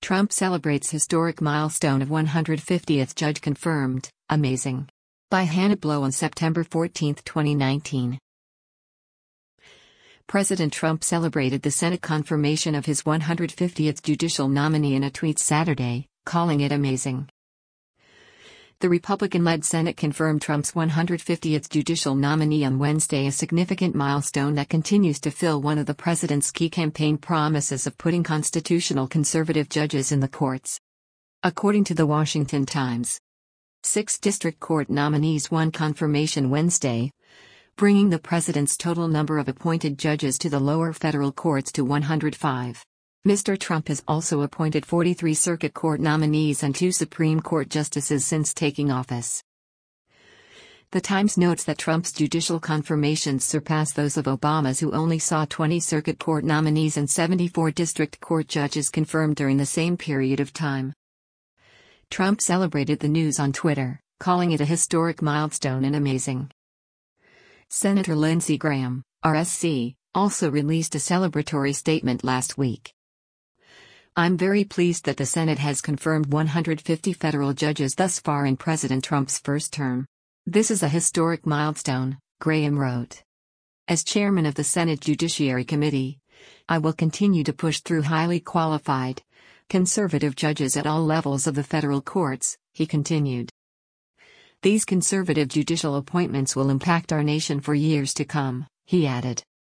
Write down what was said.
Trump celebrates historic milestone of 150th judge confirmed, amazing. By Hannah Blow on September 14, 2019. President Trump celebrated the Senate confirmation of his 150th judicial nominee in a tweet Saturday, calling it amazing. The Republican-led Senate confirmed Trump's 150th judicial nominee on Wednesday, a significant milestone that continues to fill one of the president's key campaign promises of putting constitutional conservative judges in the courts. According to the Washington Times, 6 district court nominees won confirmation Wednesday, bringing the president's total number of appointed judges to the lower federal courts to 105. Mr. Trump has also appointed 43 Circuit Court nominees and 2 Supreme Court justices since taking office. The Times notes that Trump's judicial confirmations surpass those of Obama's, who only saw 20 Circuit Court nominees and 74 District Court judges confirmed during the same period of time. Trump celebrated the news on Twitter, calling it a historic milestone and amazing. Senator Lindsey Graham, RSC, also released a celebratory statement last week. "I'm very pleased that the Senate has confirmed 150 federal judges thus far in President Trump's first term. This is a historic milestone," Graham wrote. "As chairman of the Senate Judiciary Committee, I will continue to push through highly qualified, conservative judges at all levels of the federal courts," he continued. "These conservative judicial appointments will impact our nation for years to come," he added.